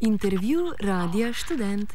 Intervju Radia Študent.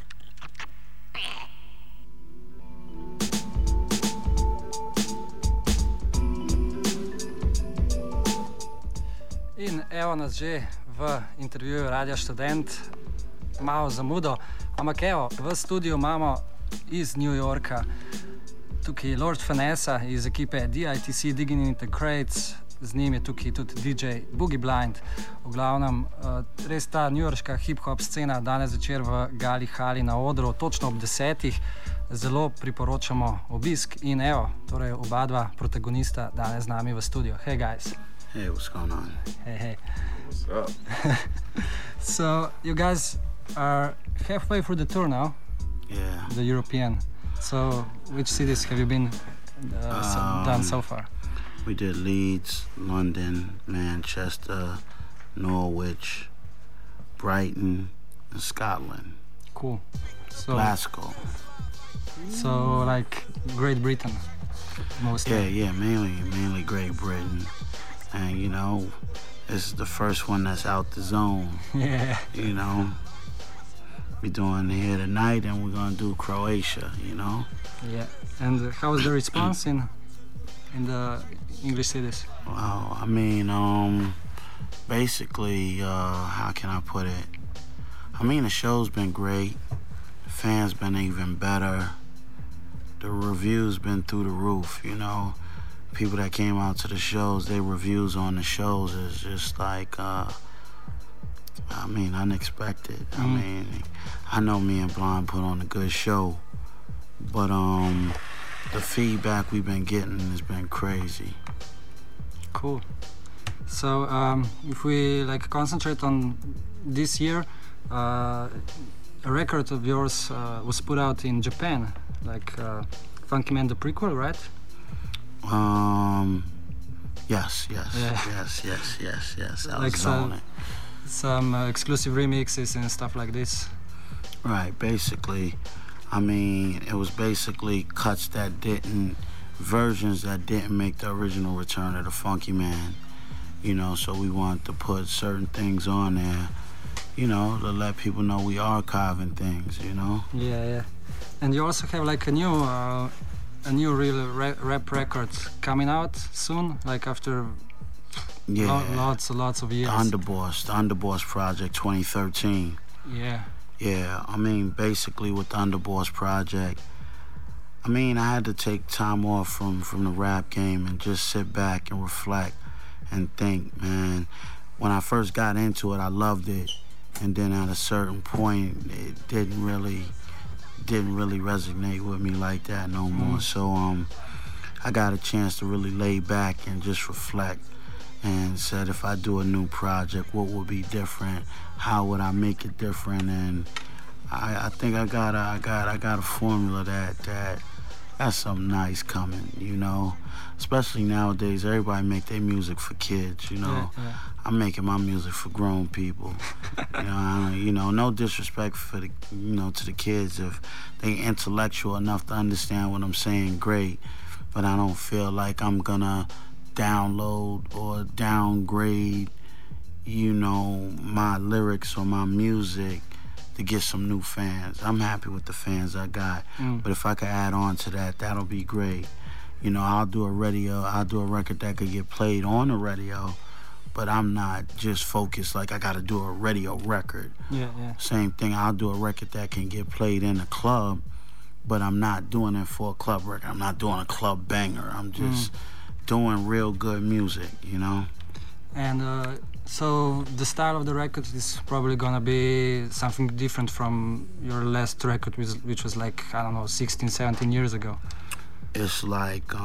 In evo nas že v intervjuju Radia Študent, malo zamudo, ampak evo, v studiu imamo iz New Yorka, tukaj Lord Finessa iz ekipe DITC Digging in the Crates, z njim je tukaj tudi DJ Boogie Blind. V glavnem, res ta newyorška hip-hop scena danes večer v Gali Hali na odru, točno ob 10. Zelo priporočamo obisk in evo, torej oba dva protagonista danes z nami v studiu. Hey guys. Hey, what's going on? Hey. What's up? So, you guys are halfway through the tour now? Yeah. The European. So, which cities have you been done so far? We did Leeds, London, Manchester, Norwich, Brighton, and Scotland. Cool. So, Glasgow. So, like Great Britain, mostly. Yeah, mainly Great Britain. And, you know, this is the first one that's out the zone. Yeah. You know, we're doing here tonight and we're going to do Croatia, you know? Yeah. And how was the response in the English cities? Well, I mean, basically, how can I put it? I mean, the show's been great. The fans been even better. The reviews been through the roof, you know? People that came out to the shows, their reviews on the shows is just like, unexpected. I mean, I know me and Blonde put on a good show, but the feedback we've been getting has been crazy. Cool. So, if we like concentrate on this year, a record of yours was put out in Japan, like Funky Man the Prequel, right? Yes. I was on it. Some exclusive remixes and stuff like this. Right, basically, I mean, it was basically versions that didn't make the original Return of the Funky Man. You know, so we wanted to put certain things on there, you know, to let people know we archiving things, you know? Yeah. And you also have like a new real rap record coming out soon, like after lots of years. The Underboss Project 2013. Yeah, I mean, basically with the Underboss Project, I mean, I had to take time off from the rap game and just sit back and reflect and think, man. When I first got into it, I loved it, and then at a certain point, it didn't really resonate with me like that no more. So I got a chance to really lay back and just reflect and said, if I do a new project, what would be different? How would I make it different? And I think I got a formula that that's something nice coming, you know. Especially nowadays, everybody make their music for kids, you know. Yeah. I'm making my music for grown people. You know, no disrespect for to the kids. If they intellectual enough to understand what I'm saying, great. But I don't feel like I'm gonna download or downgrade, you know, my lyrics or my music to get some new fans. I'm happy with the fans I got. But if I could add on to that, that'll be great. You know, I'll do a record that could get played on the radio, but I'm not just focused like I gotta do a radio record. Yeah. Same thing, I'll do a record that can get played in a club, but I'm not doing it for a club record. I'm not doing a club banger. I'm just doing real good music, you know? And so the style of the record is probably gonna be something different from your last record, which was like, I don't know, 16, 17 years ago. It's like,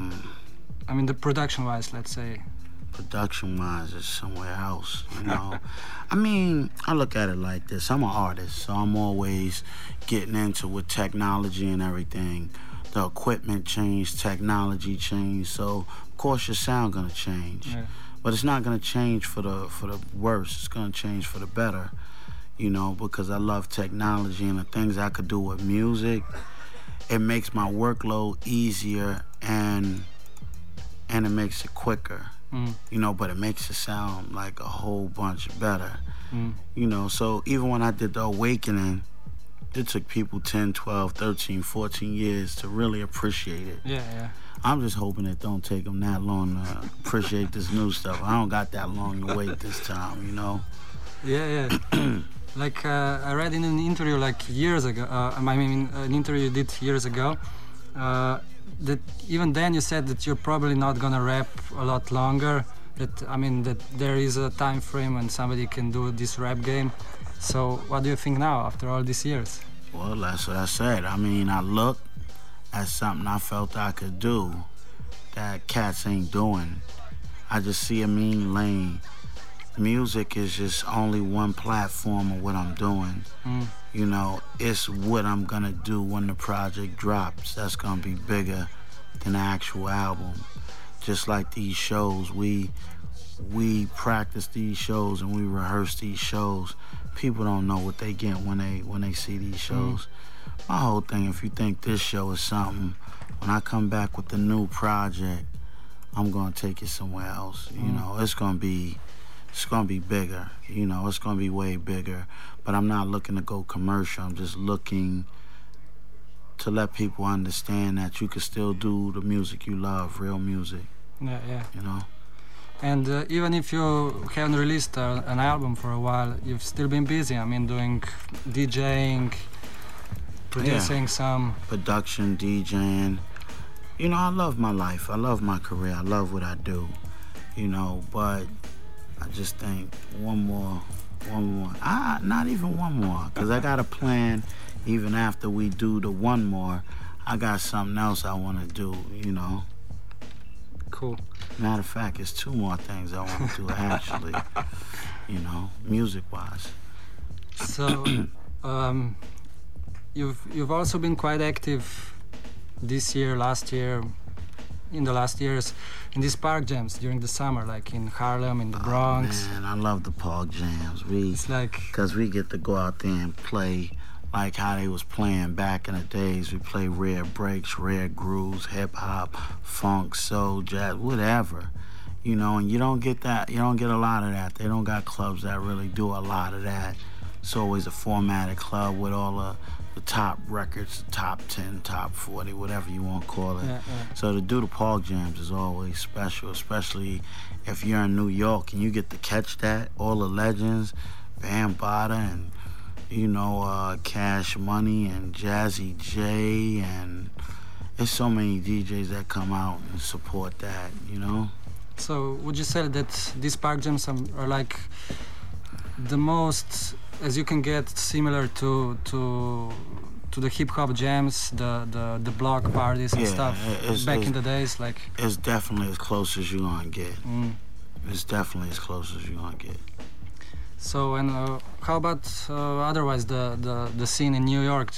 I mean, the production-wise, let's say. Production-wise, it's somewhere else, you know? I mean, I look at it like this. I'm an artist, so I'm always getting into with technology and everything. The equipment changed, technology changed, so of course your sound gonna change. Yeah. But it's not gonna change for the worse. It's gonna change for the better, you know, because I love technology and the things I could do with music. It makes my workload easier and it makes it quicker. you know, but it makes it sound like a whole bunch better. You know, so even when I did The Awakening, it took people 10, 12, 13, 14 years to really appreciate it. Yeah. I'm just hoping it don't take them that long to appreciate this new stuff. I don't got that long to wait this time, you know? Yeah. Like, I read in an interview like years ago, an interview you did years ago, that even then you said that you're probably not gonna rap a lot longer, that there is a time frame when somebody can do this rap game. So what do you think now, after all these years? Well, that's what I said. I mean, I looked at something I felt I could do that cats ain't doing. I just see a mean lane. Music is just only one platform of what I'm doing. You know, it's what I'm gonna do when the project drops. That's gonna be bigger than the actual album. Just like these shows, we practice these shows and we rehearse these shows. People don't know what they get when they see these shows. My whole thing, if you think this show is something, when I come back with the new project, I'm gonna take it somewhere else. You know, it's gonna be bigger. You know, it's gonna be way bigger. But I'm not looking to go commercial. I'm just looking to let people understand that you can still do the music you love, real music. Yeah. You know. And even if you haven't released an album for a while, you've still been busy. I mean, doing DJing, producing some... Production, DJing. You know, I love my life. I love my career. I love what I do. You know, but I just think one more. Not even one more, because I got a plan. Even after we do the one more, I got something else I want to do, you know. Cool. Matter of fact, it's 2 more things I want to do, actually, you know, music-wise. So, you've also been quite active this year, last year, in the last years, in these park jams during the summer, like in Harlem, in the Bronx. Man, I love the park jams. Because we get to go out there and play like how they was playing back in the days. We play rare breaks, rare grooves, hip-hop, funk, soul, jazz, whatever. You know, and you don't get that. You don't get a lot of that. They don't got clubs that really do a lot of that. It's always a formatted club with all the top records, top 10, top 40, whatever you want to call it. Yeah. So to do the park jams is always special, especially if you're in New York and you get to catch that, all the legends, Bambaataa and, you know, Cash Money and Jazzy J, and there's so many DJs that come out and support that, you know? So would you say that these park jams are like the most, as you can get, similar to the hip-hop jams, the block parties and stuff back in the days? Like, it's definitely as close as you're gonna get. It's definitely as close as you're gonna get. So, and how about otherwise the scene in New York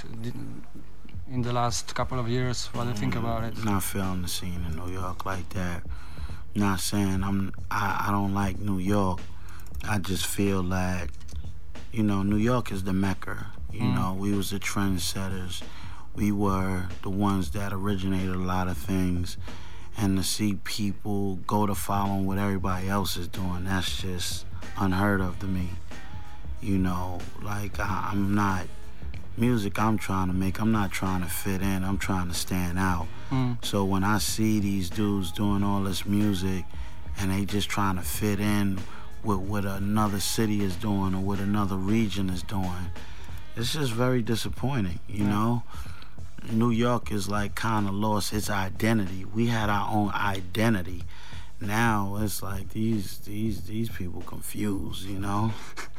in the last couple of years? What do you think about it? Not feeling the scene in New York like that. Not saying I don't like New York. I just feel like, you know, New York is the Mecca. You know, we was the trendsetters. We were the ones that originated a lot of things. And to see people go to following what everybody else is doing, that's just unheard of to me. You know, like I'm not, music I'm trying to make, I'm not trying to fit in, I'm trying to stand out. So when I see these dudes doing all this music and they just trying to fit in with what another city is doing or what another region is doing, it's just very disappointing, you know? New York is like kind of lost its identity. We had our own identity. Now it's like these people confused, you know?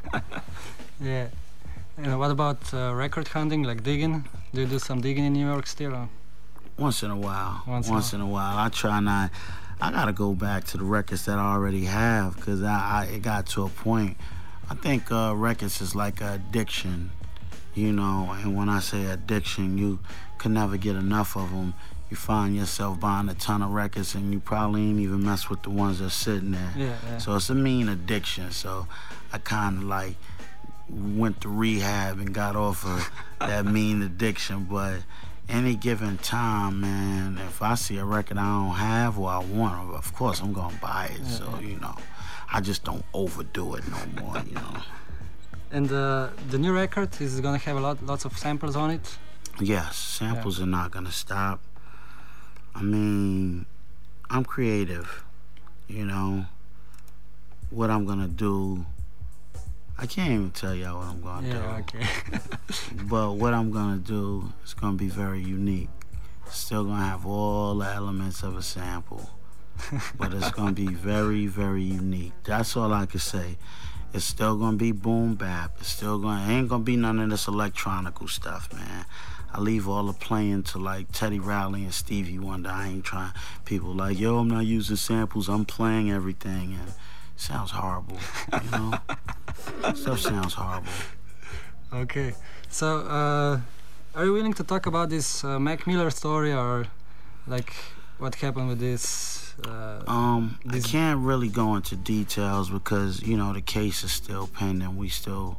Yeah. And what about record hunting, like digging? Do you do some digging in New York still? Or? Once in a while. Once in a while. I try not. I gotta go back to the records that I already have, because it got to a point. I think records is like an addiction, you know. And when I say addiction, you can never get enough of them. You find yourself buying a ton of records and you probably ain't even mess with the ones that's sitting there. Yeah. So it's a mean addiction. So I kind of like went to rehab and got off of that mean addiction. But any given time, man, if I see a record I don't have or I want, of course I'm gonna buy it. Yeah, so, you know, I just don't overdo it no more, you know. And the new record is gonna have lots of samples on it? Yes, samples are not gonna stop. I mean, I'm creative, you know. What I'm gonna do, I can't even tell y'all what I'm gonna do. Okay. But what I'm gonna do is gonna be very unique. Still gonna have all the elements of a sample, but it's gonna be very, very unique. That's all I can say. It's still gonna be boom bap. Ain't gonna be none of this electronical stuff, man. I leave all the playing to like Teddy Riley and Stevie Wonder. I ain't trying. People like, yo, I'm not using samples. I'm playing everything, and it sounds horrible. You know, stuff sounds horrible. Okay, so are you willing to talk about this Mac Miller story, or like what happened with this? I can't really go into details because, you know, the case is still pending. We still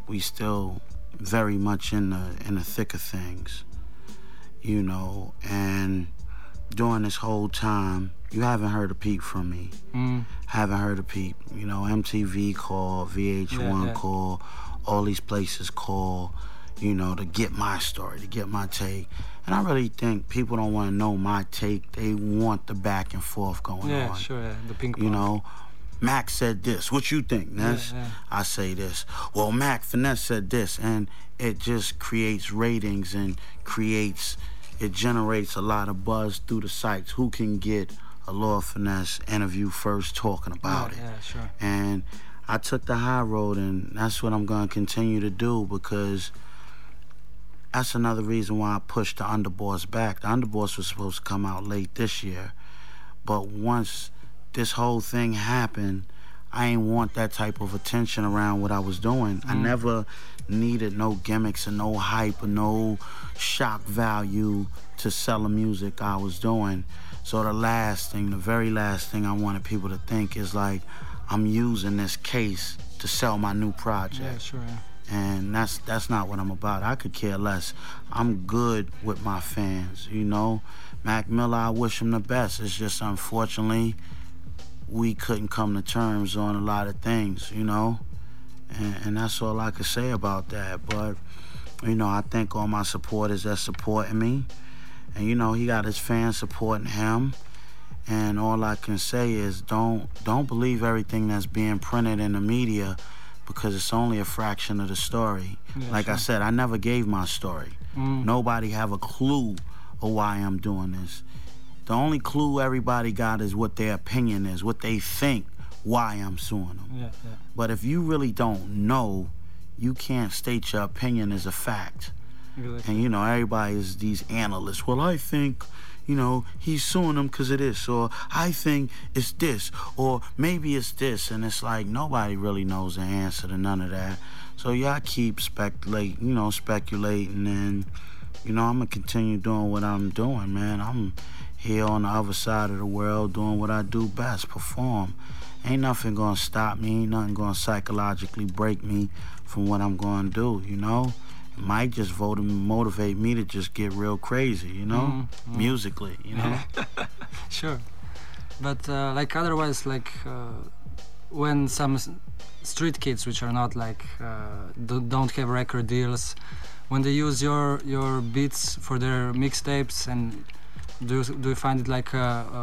very much in the thick of things, you know. And during this whole time, you haven't heard a peep from me. Haven't heard a peep. You know, MTV call, VH1 call, all these places call, you know, to get my story, to get my take. And I really think people don't want to know my take. They want the back and forth going on. Yeah, sure, the ping pong. You know, Mac said this. What you think, Ness? Yeah. I say this. Well, Mac Finesse said this. And it just creates ratings and it generates a lot of buzz through the sites. Who can get a Lord Finesse interview first talking about it? Yeah, sure. And I took the high road, and that's what I'm going to continue to do, because that's another reason why I pushed the Underboss back. The Underboss was supposed to come out late this year, but once this whole thing happened, I ain't want that type of attention around what I was doing. I never needed no gimmicks and no hype or no shock value to sell the music I was doing. So the very last thing I wanted people to think is like, I'm using this case to sell my new project. Yeah, sure, yeah. And that's not what I'm about. I could care less. I'm good with my fans, you know. Mac Miller, I wish him the best. It's just unfortunately we couldn't come to terms on a lot of things, you know. And that's all I could say about that. But, you know, I thank all my supporters that's supporting me. And, you know, he got his fans supporting him. And all I can say is don't believe everything that's being printed in the media, because it's only a fraction of the story. Yeah, like I said, I never gave my story. Nobody have a clue of why I'm doing this. The only clue everybody got is what their opinion is, what they think why I'm suing them. Yeah. But if you really don't know, you can't state your opinion as a fact. Exactly. And, you know, everybody is these analysts. Well, I think, you know, he's suing them because of this, or I think it's this, or maybe it's this. And it's like nobody really knows the answer to none of that. So y'all keep speculating, and, you know, I'm going to continue doing what I'm doing, man. I'm here on the other side of the world doing what I do best, perform. Ain't nothing going to stop me, ain't nothing going to psychologically break me from what I'm going to do, you know? It might just motivate me to just get real crazy, you know? Musically, you know? Sure. But like otherwise, like when some street kids which are not like don't have record deals, when they use your beats for their mixtapes, and do you find it like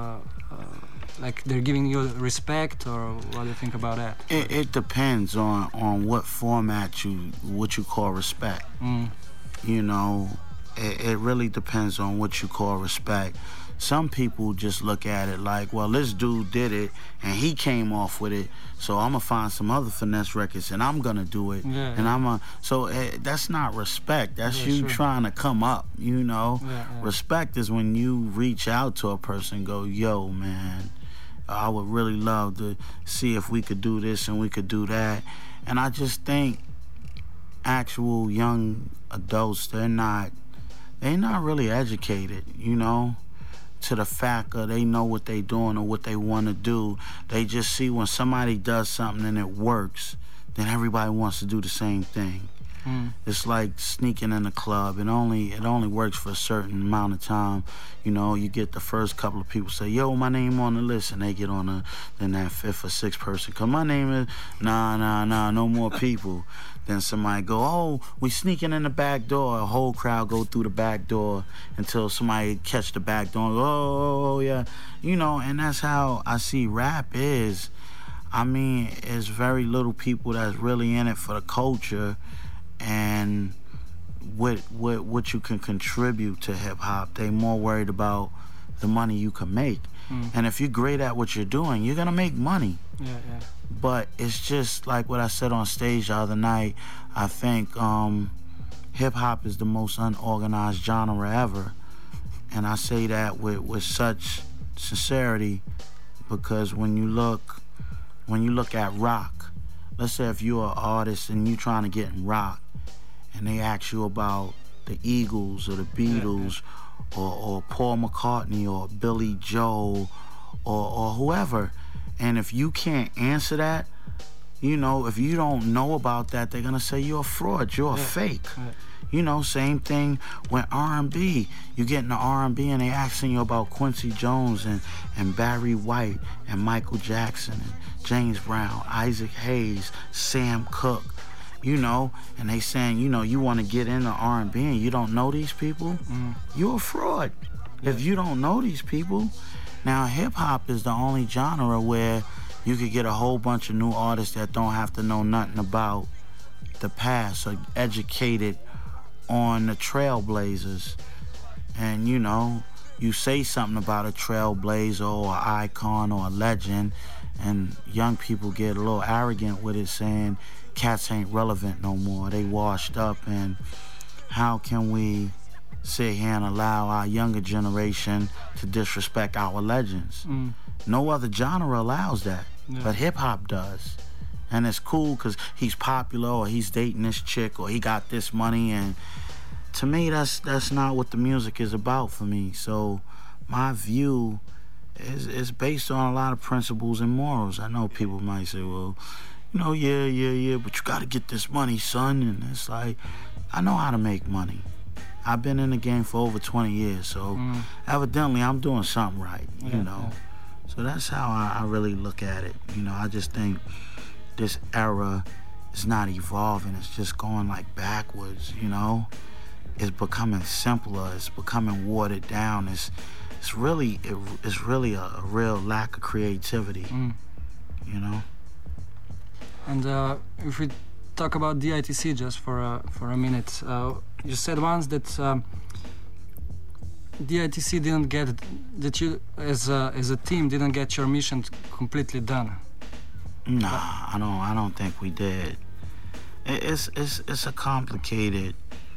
they're giving you respect, or what do you think about that? It depends on what format what you call respect. You know, it really depends on what you call respect. Some people just look at it like, well, this dude did it and he came off with it, so I'm gonna find some other Finesse records and I'm gonna do it. So that's not respect. That's you trying to come up, you know. Respect is when you reach out to a person and go, yo, man, I would really love to see if we could do this and we could do that. And I just think actual young adults, they're not really educated, you know, to the fact of they know what they doing or what they want to do. They just see when somebody does something and it works, then everybody wants to do the same thing. It's like sneaking in a club. It only works for a certain amount of time. You know, you get the first couple of people say, yo, my name on the list, and they get on then that fifth or sixth person come, my name is, nah, no more people. Then somebody go, oh, we sneaking in the back door. A whole crowd go through the back door until somebody catch the back door and go, oh, yeah. You know, and that's how I see rap is. I mean, it's very little people that's really in it for the culture and what you can contribute to hip-hop. They more worried about the money you can make. And if you're great at what you're doing, you're going to make money. Yeah. But it's just like what I said on stage the other night. I think hip-hop is the most unorganized genre ever. And I say that with such sincerity because when you look at rock, let's say if you're an artist and you're trying to get in rock and they ask you about the Eagles or the Beatles or Paul McCartney or Billy Joel or whoever, and if you can't answer that, you know, if you don't know about that, they're gonna say you're a fraud, you're a fake. You know, same thing with R&B. You get into R&B and they asking you about Quincy Jones and Barry White and Michael Jackson and James Brown, Isaac Hayes, Sam Cooke, you know, and they saying, you know, you want to get into R&B and you don't know these people, you're a fraud if you don't know these people. Now, hip-hop is the only genre where you could get a whole bunch of new artists that don't have to know nothing about the past or educated on the trailblazers. And, you know, you say something about a trailblazer or an icon or a legend, and young people get a little arrogant with it, saying cats ain't relevant no more, they washed up, and how can we sit here and allow our younger generation to disrespect our legends? No other genre allows that, but hip-hop does. And it's cool because he's popular or he's dating this chick or he got this money, and to me that's not what the music is about for me. So my view is based on a lot of principles and morals. I know people might say, well, you know, yeah, but you gotta get this money, son. And it's like, I know how to make money. I've been in the game for over 20 years, so evidently I'm doing something right, you know. So that's how I really look at it. You know, I just think this era is not evolving, it's just going like backwards, you know. It's becoming simpler, it's becoming watered down. It's really a real lack of creativity, you know. And if we talk about DITC just for a minute, you said once that DITC didn't get that you as a team didn't get your mission completely done. Nah, I don't think we did. It's a complicated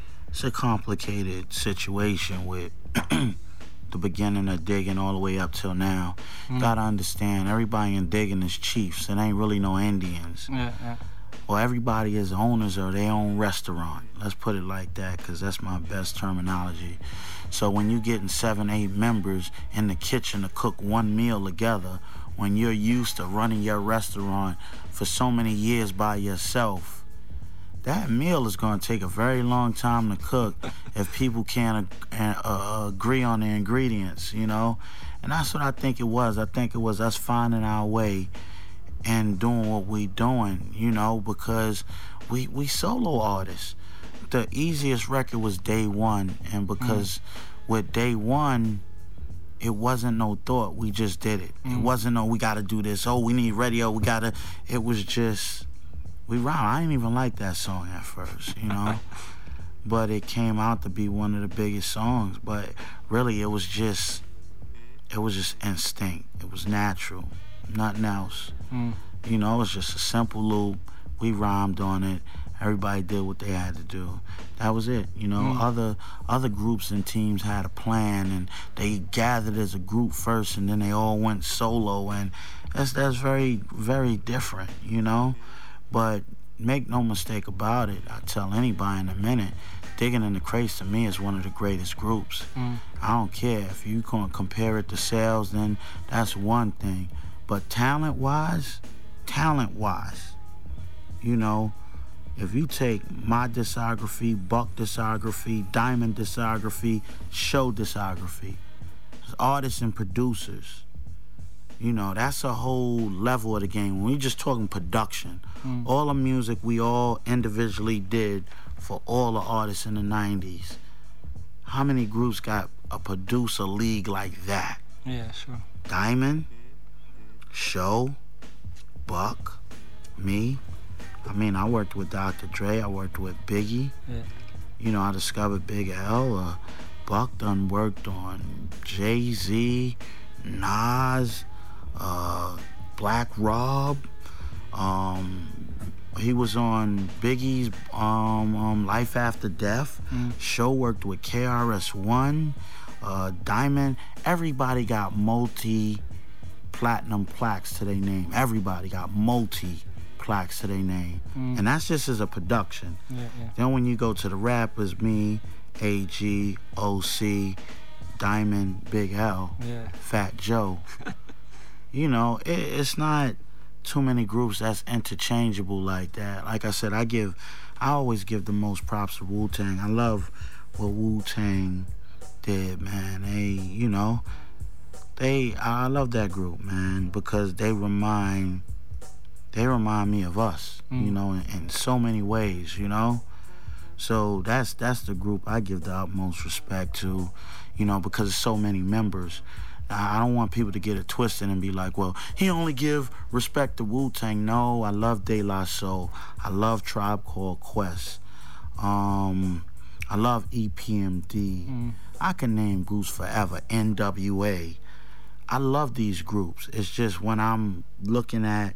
situation with the beginning of digging all the way up till now. Gotta understand, everybody in digging is chiefs. It ain't really no Indians. Or everybody is owners of their own restaurant. Let's put it like that, because that's my best terminology. So when you getting 7, 8 members in the kitchen to cook one meal together, when you're used to running your restaurant for so many years by yourself, that meal is going to take a very long time to cook if people can't agree on the ingredients, you know? And that's what I think it was. I think it was us finding our way and doing what we doing, you know, because we solo artists. The easiest record was Day One, and because with Day One, it wasn't no thought, we just did it. It wasn't no, we gotta do this, oh, we need radio, it was just, we rhyme. I didn't even like that song at first, you know? But it came out to be one of the biggest songs. But really, it was just instinct. It was natural, nothing else. You know, it was just a simple loop. We rhymed on it. Everybody did what they had to do. That was it. You know, other groups and teams had a plan, and they gathered as a group first, and then they all went solo, and that's very, very different, you know? But make no mistake about it, I tell anybody in a minute, Digging in the Crates to me is one of the greatest groups. I don't care. If you can compare it to sales, then that's one thing. But talent-wise, you know, If you take my discography, Buck discography, Diamond discography, Show discography, artists and producers, you know, that's a whole level of the game. When we just talking production, all the music we all individually did for all the artists in the 90s, how many groups got a producer league like that? Yeah, sure. Diamond, Show, Buck, me. I mean, I worked with Dr. Dre, I worked with Biggie. Yeah. You know, I discovered Big L. Buck done worked on Jay-Z, Nas, Black Rob. He was on Biggie's Life After Death. Show worked with KRS-One, Diamond. Everybody got multi-platinum plaques to their name. Everybody got plaques to their name. And that's just as a production. Yeah. Then when you go to the rappers, me, AG, OC, Diamond, Big L, Fat Joe. You know, it's not too many groups that's interchangeable like that. Like I said, I always give the most props to Wu-Tang. I love what Wu-Tang did, man. I love that group, man, because they remind me of us, you know, in so many ways, you know. So that's the group I give the utmost respect to, you know, because there's so many members. I don't want people to get it twisted and be like, well, he only give respect to Wu-Tang. No, I love De La Soul. I love Tribe Called Quest. I love EPMD. I can name groups forever. NWA. I love these groups. It's just when I'm looking at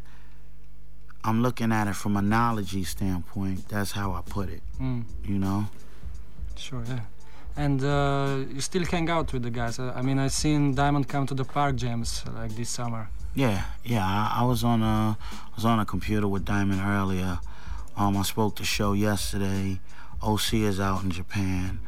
it from a knowledge standpoint, that's how I put it, you know? Sure, yeah. And you still hang out with the guys. I mean, I've seen Diamond come to the Park Jams like this summer. Yeah. I was on a computer with Diamond earlier. I spoke to Show yesterday. OC is out in Japan.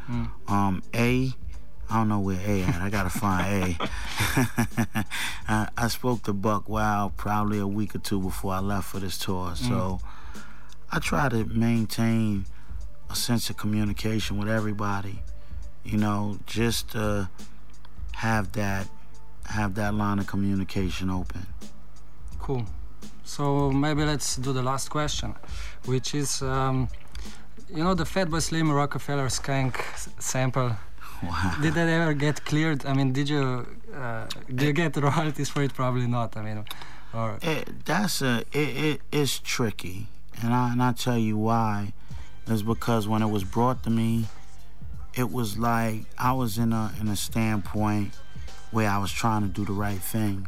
I don't know where A at. I gotta find A. I spoke to Buck Wild probably a week or two before I left for this tour. So I try to maintain a sense of communication with everybody. You know, just to have that line of communication open. Cool. So maybe let's do the last question, which is, you know, the Fatboy Slim Rockefeller Skank sample. Wow. Did that ever get cleared? I mean, did you get royalties for it? Probably not. I mean, or it's tricky, and I tell you why. Is because when it was brought to me, it was like I was in a standpoint where I was trying to do the right thing,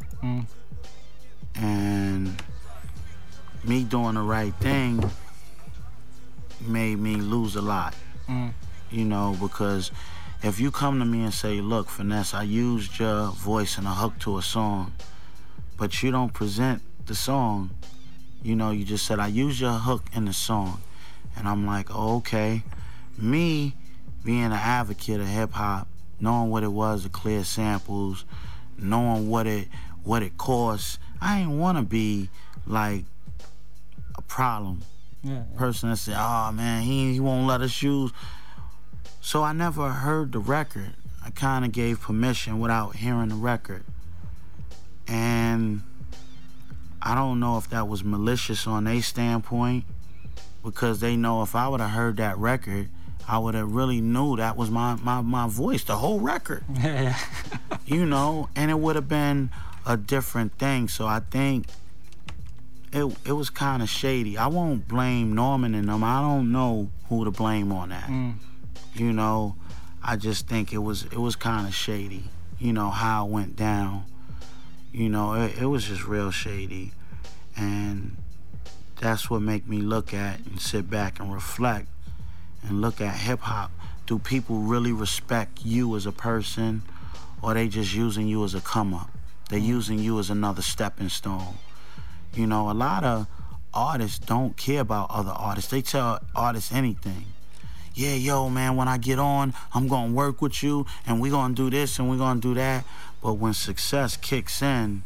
and me doing the right thing made me lose a lot. You know, because if you come to me and say, look, Finesse, I used your voice in a hook to a song, but you don't present the song, you know, you just said, I used your hook in the song. And I'm like, oh, okay. Me being an advocate of hip-hop, knowing what it was to clear samples, knowing what it costs, I ain't want to be like a problem. Person that said, oh, man, he won't let us use. So I never heard the record. I kind of gave permission without hearing the record. And I don't know if that was malicious on their standpoint, because they know if I would have heard that record, I would have really knew that was my voice, the whole record. You know, and it would have been a different thing. So I think it was kind of shady. I won't blame Norman and them. I don't know who to blame on that. You know, I just think it was kind of shady, you know, how it went down. You know, it was just real shady. And that's what make me look at and sit back and reflect and look at hip-hop. Do people really respect you as a person, or they just using you as a come-up? They're using you as another stepping stone. You know, a lot of artists don't care about other artists. They tell artists anything. Yeah, yo, man, when I get on, I'm gonna work with you, and we're gonna do this and we're gonna do that. But when success kicks in,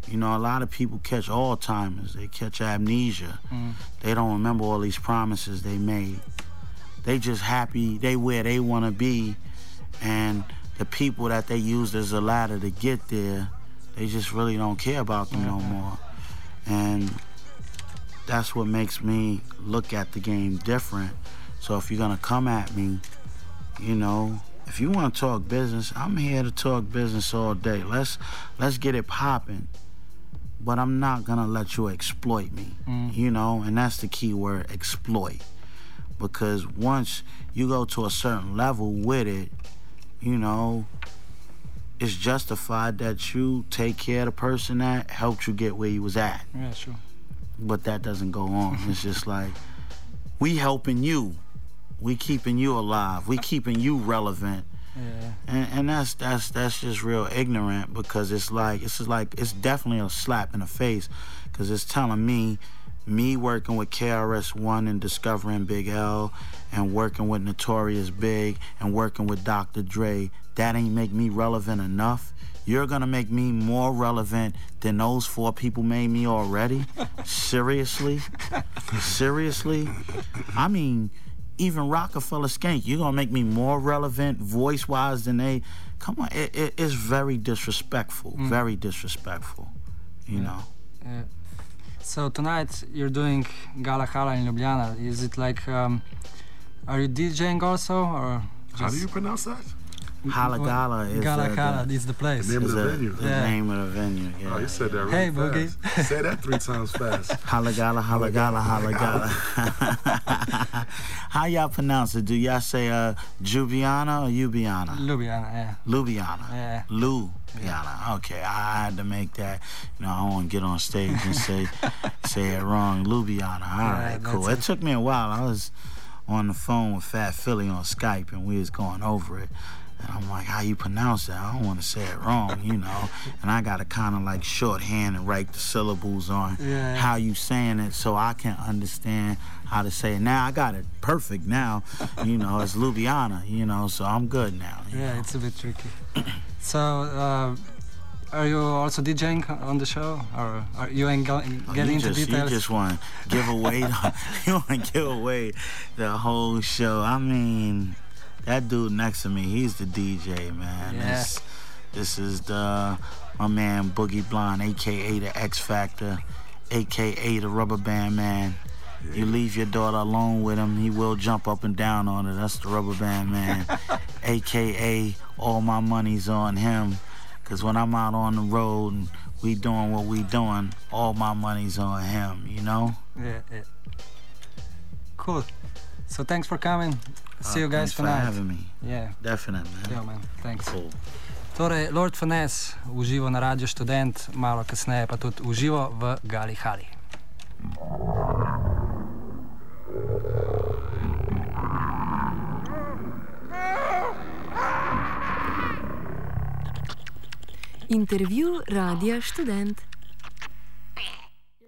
You know, a lot of people catch Alzheimer's. They catch amnesia. They don't remember all these promises they made. They just happy they where they want to be, and the people that they used as a ladder to get there, they just really don't care about them no more. And that's what makes me look at the game different. So if you're gonna come at me, you know, if you want to talk business, I'm here to talk business all day. Let's get it popping. But I'm not gonna let you exploit me, you know, and that's the key word, exploit. Because once you go to a certain level with it, you know, it's justified that you take care of the person that helped you get where you was at. Yeah, sure. But that doesn't go on. It's just like, we helping you. We keeping you alive. We keeping you relevant. Yeah. And that's just real ignorant, because it's definitely a slap in the face, because it's telling me working with KRS-One and discovering Big L, and working with Notorious Big, and working with Dr. Dre, that ain't make me relevant enough. You're gonna make me more relevant than those 4 people made me already? Seriously? Seriously? I mean, even Rockefeller Skank, you're gonna make me more relevant voice-wise than they? Come on, it's very disrespectful, very disrespectful, you know. Yeah. So tonight you're doing Gala Hala in Ljubljana. Is it like, are you DJing also, or? How do you pronounce that? Hala Gala is Gala Hala is the place. The name of the venue. The name of the venue, yeah. Oh, you said that really Hey, fast. Boogie. Say that 3 times fast. Hala Gala, Hala Gala, Hala Gala. How y'all pronounce it? Do y'all say Jubiana or Ubiana? Ljubljana, yeah. Ljubljana. Yeah. Ljubljana. Okay, I had to make that. You know, I don't want to get on stage and say it wrong. Ljubljana. All right, cool. It took me a while. I was on the phone with Fat Philly on Skype, and we was going over it. And I'm like, how you pronounce that? I don't want to say it wrong, you know. And I got to kind of like shorthand and write the syllables on how you saying it, so I can understand how to say it. Now I got it perfect now, you know. It's Ljubljana, you know, so I'm good now. Yeah, it's a bit tricky. So, are you also DJing on the show, or are you getting into details? You just want to give away, you want to give away the whole show. I mean, that dude next to me, he's the DJ, man. Yeah. This is my man Boogie Blonde, a.k.a. the X Factor, a.k.a. the Rubber Band Man. Yeah. You leave your daughter alone with him, he will jump up and down on her. That's the Rubber Band Man, a.k.a. all my money's on him. Because when I'm out on the road and we doing what we doing, all my money's on him, you know? Yeah. Cool. So thanks for coming. See you guys tonight. Thanks for having me. Yeah. Definitely, man. Yeah, man. Thanks. Cool. Torej, Lord Finesse uživo na Radio Študent, malo kasneje pa tudi uživo v Gali Hali. Intervju Radia Študent.